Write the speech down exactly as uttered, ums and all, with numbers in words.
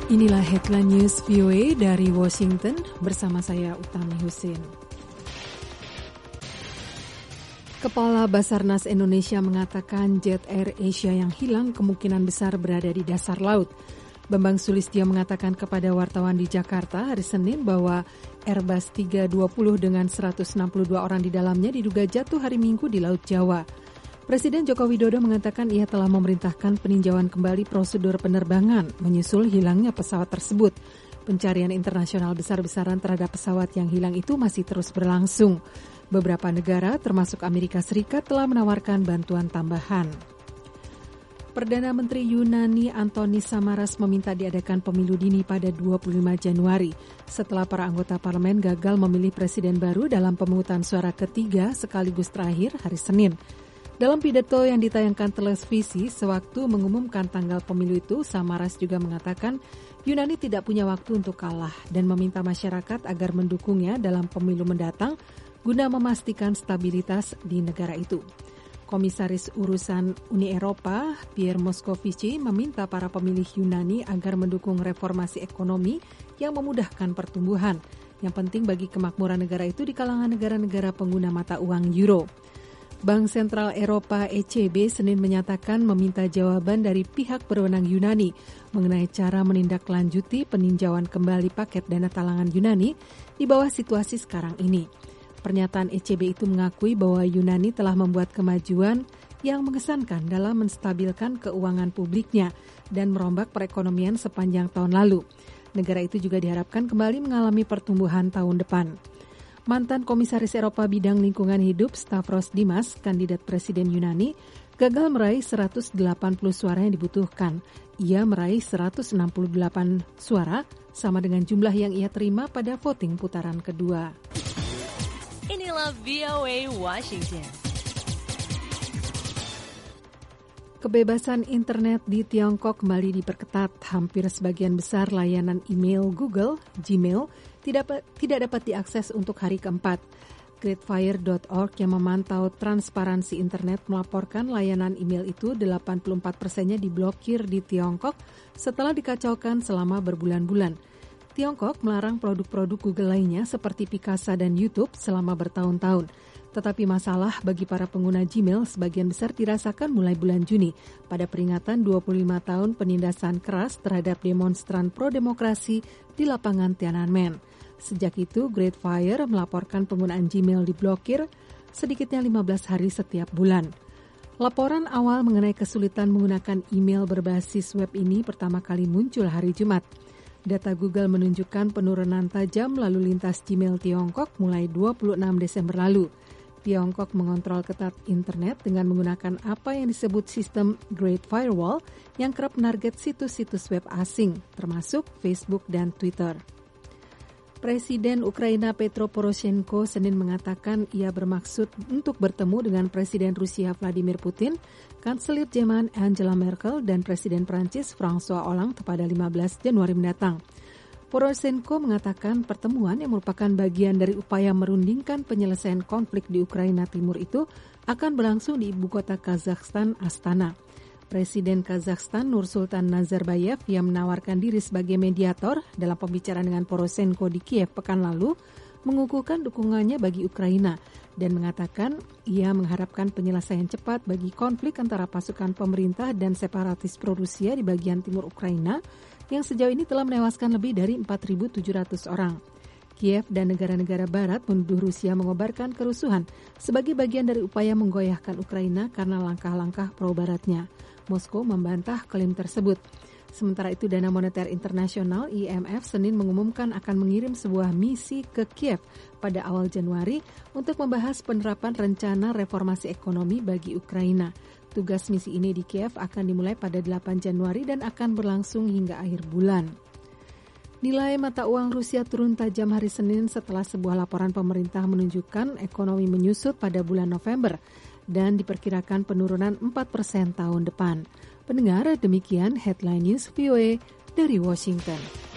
Inilah headline news V O A dari Washington bersama saya Utami Husin. Kepala Basarnas Indonesia mengatakan jet Air Asia yang hilang kemungkinan besar berada di dasar laut. Bambang Sulistyo mengatakan kepada wartawan di Jakarta hari Senin bahwa Airbus tiga dua puluh dengan seratus enam puluh dua orang di dalamnya diduga jatuh hari Minggu di Laut Jawa. Presiden Joko Widodo mengatakan ia telah memerintahkan peninjauan kembali prosedur penerbangan menyusul hilangnya pesawat tersebut. Pencarian internasional besar-besaran terhadap pesawat yang hilang itu masih terus berlangsung. Beberapa negara termasuk Amerika Serikat telah menawarkan bantuan tambahan. Perdana Menteri Yunani Antonis Samaras meminta diadakan pemilu dini pada dua puluh lima Januari setelah para anggota parlemen gagal memilih presiden baru dalam pemungutan suara ketiga sekaligus terakhir hari Senin. Dalam pidato yang ditayangkan televisi sewaktu mengumumkan tanggal pemilu itu, Samaras juga mengatakan Yunani tidak punya waktu untuk kalah dan meminta masyarakat agar mendukungnya dalam pemilu mendatang guna memastikan stabilitas di negara itu. Komisaris Urusan Uni Eropa, Pierre Moscovici, meminta para pemilih Yunani agar mendukung reformasi ekonomi yang memudahkan pertumbuhan. Yang penting bagi kemakmuran negara itu di kalangan negara-negara pengguna mata uang euro. Bank Sentral Eropa E C B Senin menyatakan meminta jawaban dari pihak berwenang Yunani mengenai cara menindaklanjuti peninjauan kembali paket dana talangan Yunani di bawah situasi sekarang ini. Pernyataan E C B itu mengakui bahwa Yunani telah membuat kemajuan yang mengesankan dalam menstabilkan keuangan publiknya dan merombak perekonomian sepanjang tahun lalu. Negara itu juga diharapkan kembali mengalami pertumbuhan tahun depan. Mantan Komisaris Eropa Bidang Lingkungan Hidup Stavros Dimas, kandidat Presiden Yunani, gagal meraih seratus delapan puluh suara yang dibutuhkan. Ia meraih seratus enam puluh delapan suara, sama dengan jumlah yang ia terima pada voting putaran kedua. Inilah V O A Washington. Kebebasan internet di Tiongkok kembali diperketat. Hampir sebagian besar layanan email Google, Gmail, tidak, tidak dapat diakses untuk hari keempat. Greatfire dot org yang memantau transparansi internet melaporkan layanan email itu delapan puluh empat persennya diblokir di Tiongkok setelah dikacaukan selama berbulan-bulan. Tiongkok melarang produk-produk Google lainnya seperti Picasa dan YouTube selama bertahun-tahun. Tetapi masalah bagi para pengguna Gmail sebagian besar dirasakan mulai bulan Juni pada peringatan dua puluh lima tahun penindasan keras terhadap demonstran pro-demokrasi di lapangan Tiananmen. Sejak itu, Greatfire melaporkan penggunaan Gmail diblokir sedikitnya lima belas hari setiap bulan. Laporan awal mengenai kesulitan menggunakan email berbasis web ini pertama kali muncul hari Jumat. Data Google menunjukkan penurunan tajam lalu lintas Gmail Tiongkok mulai dua puluh enam Desember lalu. Tiongkok mengontrol ketat internet dengan menggunakan apa yang disebut sistem Great Firewall yang kerap menarget situs-situs web asing, termasuk Facebook dan Twitter. Presiden Ukraina Petro Poroshenko Senin mengatakan ia bermaksud untuk bertemu dengan Presiden Rusia Vladimir Putin, Kanselir Jerman Angela Merkel, dan Presiden Prancis François Hollande pada lima belas Januari mendatang. Poroshenko mengatakan pertemuan yang merupakan bagian dari upaya merundingkan penyelesaian konflik di Ukraina Timur itu akan berlangsung di ibu kota Kazakhstan, Astana. Presiden Kazakhstan Nursultan Nazarbayev yang menawarkan diri sebagai mediator dalam pembicaraan dengan Poroshenko di Kiev pekan lalu mengukuhkan dukungannya bagi Ukraina dan mengatakan ia mengharapkan penyelesaian cepat bagi konflik antara pasukan pemerintah dan separatis pro-Rusia di bagian timur Ukraina yang sejauh ini telah menewaskan lebih dari empat ribu tujuh ratus orang. Kiev dan negara-negara barat menuduh Rusia mengobarkan kerusuhan sebagai bagian dari upaya menggoyahkan Ukraina karena langkah-langkah pro-baratnya. Moskow membantah klaim tersebut. Sementara itu, Dana Moneter Internasional I M F Senin mengumumkan akan mengirim sebuah misi ke Kiev pada awal Januari untuk membahas penerapan rencana reformasi ekonomi bagi Ukraina. Tugas misi ini di Kiev akan dimulai pada delapan Januari dan akan berlangsung hingga akhir bulan. Nilai mata uang Rusia turun tajam hari Senin setelah sebuah laporan pemerintah menunjukkan ekonomi menyusut pada bulan November dan diperkirakan penurunan empat persen tahun depan. Pendengar, demikian headline news V O A dari Washington.